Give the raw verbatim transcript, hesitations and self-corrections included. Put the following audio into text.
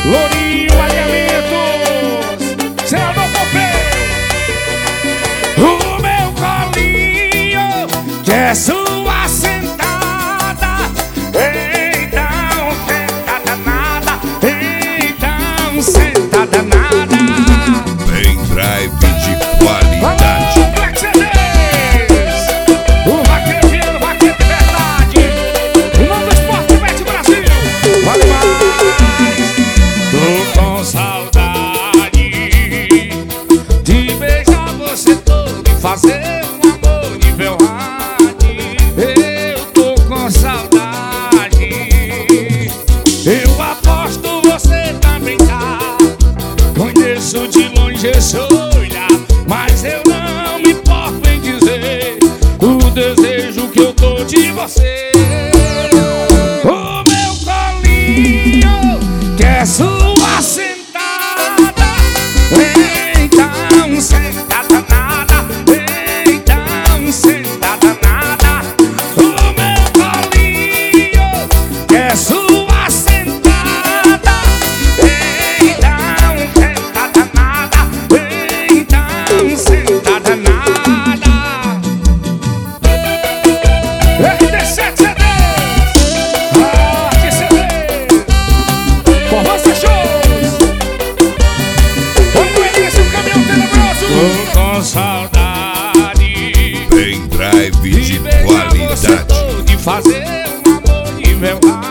Lourinho Alinhamentos, senador Popê. O meu colinho que é sua sentada. Então senta danada, então senta danada. Pendrive de qualidade. O vaqueiro Viano, vaqueiro de verdade. O nome do esporte Bet Brasil. Vale mais. Tô com saudade de beijar você todo e fazer um amor nível hard. Eu tô com saudade. Eu aposto você também tá. Conheço de longe esse olhar, mas eu não me importo em dizer o desejo que eu tô de você. O meu colinho que é sua sentada. Então senta danada, então senta danada. O meu colinho que é sua sentada. Então senta danada, então senta danada. R D sete C D, Arte C D, Forroça Shows. Vamos ver esse caminhão tenebroso. Tô com saudade Pendrive de de beijar você qualidade. todo e fazer um amor nível hard.